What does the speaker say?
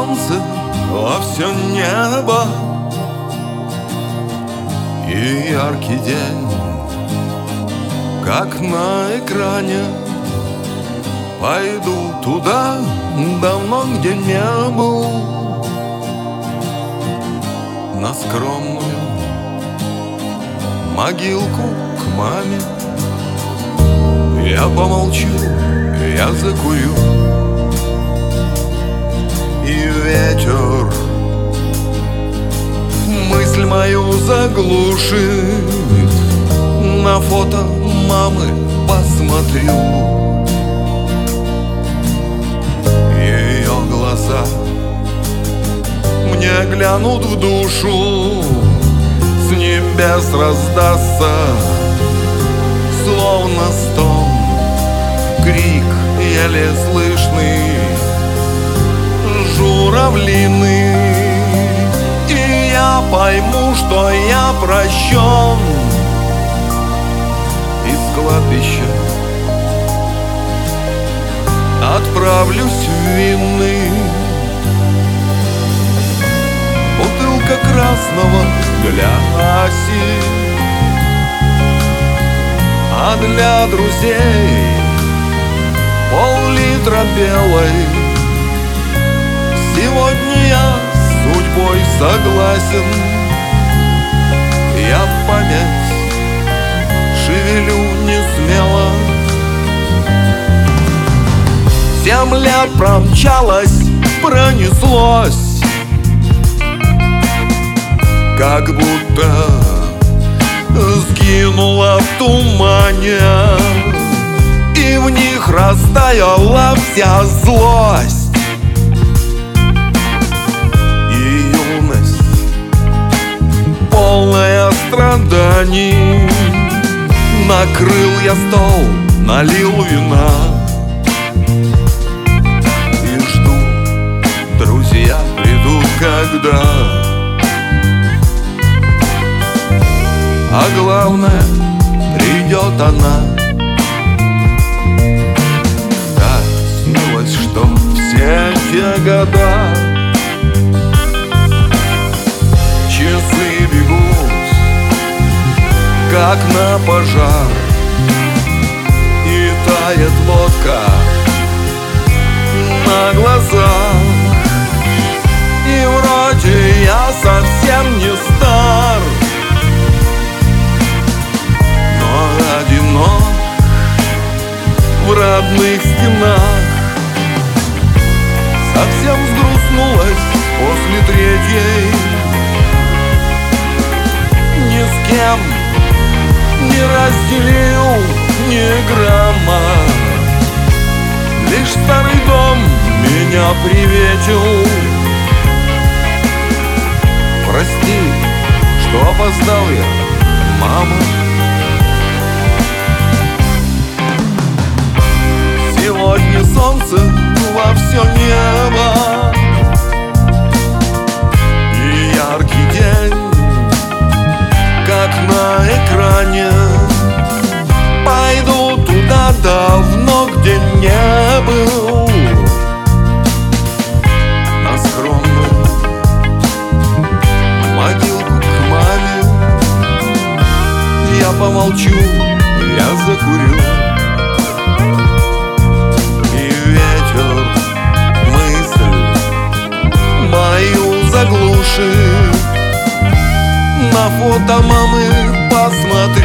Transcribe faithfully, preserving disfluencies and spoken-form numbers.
солнце во все небо и яркий день, как на экране. Пойду туда давно, где не был, на скромную могилку к маме. Я помолчу, я закурю, и ветер мысль мою заглушит. На фото мамы посмотрю, ее глаза мне глянут в душу. С небес раздастся словно стон, крик еле слышный журавлиный, и я пойму, что я прощен. Из кладбища отправлюсь в винный, бутылка красного для Аси, а для друзей пол-литра белой. Сегодня я с судьбой согласен, я память шевелю не смело. Семь лет промчалось, пронеслось, как будто сгинула в тумане, и в них растаяла вся злость. И юность, полная страданий. Накрыл я стол, налил вина и жду, друзья придут когда. А главное, придет она. Так снилось, что все те года часы бегут, как на пожар, и тает водка на глазах. И вроде я совсем не стар, одинок в родных стенах. Совсем сгрустнулась после третьей, ни с кем не разделил ни грамма. Лишь старый дом меня приветил. Прости, что опоздал я, мама. Сегодня солнце во все небо и яркий день, как на экране. Пойду туда давно, где не был, на скромную могилку к маме. Я помолчу, я закурю, заглушит. На фото мамы посмотри,